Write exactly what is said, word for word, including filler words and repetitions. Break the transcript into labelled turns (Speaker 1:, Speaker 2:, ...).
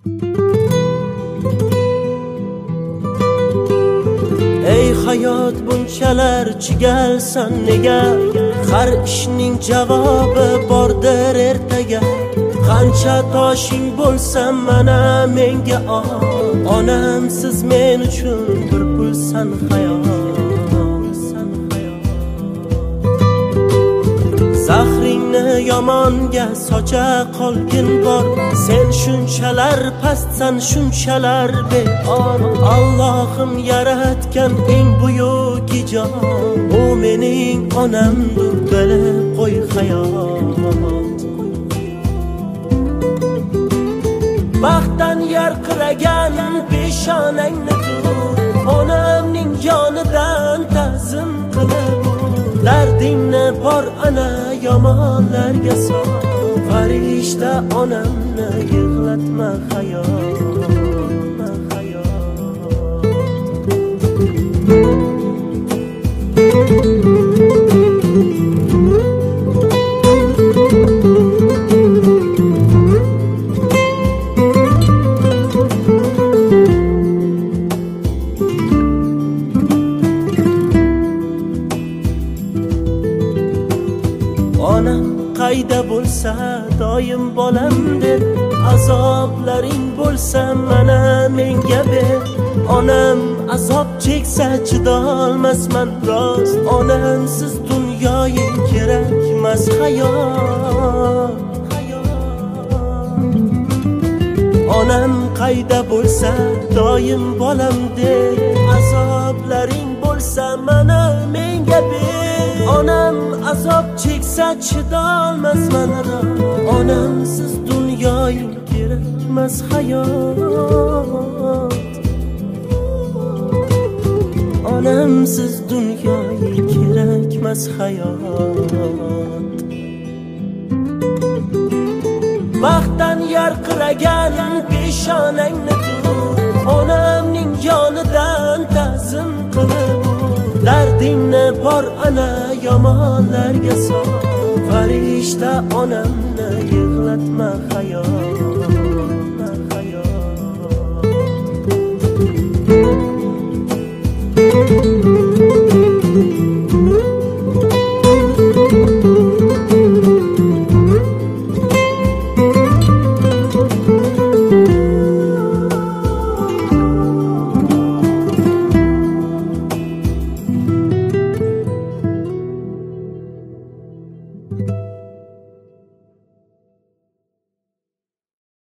Speaker 1: Ey hayot bunchalar chigalsan nega? Har ishning javobi bordir ertaga. Qancha toshing bo'lsa mana menga ol. Onamsiz men uchun bir pulsan hayot. Zahringni yomonga socha qolgin bor. Sen shunchalar pastsan, shunchalar beor. Allohim yaratgan eng buyuk ijod. U mening onamdir, bilib qo'y hayot. Baxtdan yarqiragan peshonangni tut. Onamning jonidan ta'zim qilib dardingni bor ana yomonlarga sol. Farishta onamni yig'latma hayot. Onam qayda bo'lsa doim bolam der. Azoblaring bo'lsa mana menga ber. Onam azob cheksa chidolmasman rost. Onamsiz dunyoyim kerakmas hayot. Onam qayda bo'lsa doim bolam der. Azoblaring bo'lsa mana menga ber. Onam azob cheksa chidolmasman rost. Onamsiz dunyoyim kerakmas hayot. Onamsiz dunyoyim kerakmas hayot. Baxtdan yarqiragan peshonangni tut. Onamning jonidan ta'zim qilib dardingni bor ana yomonlarga sol. Farishta onamni yig'latma hayot.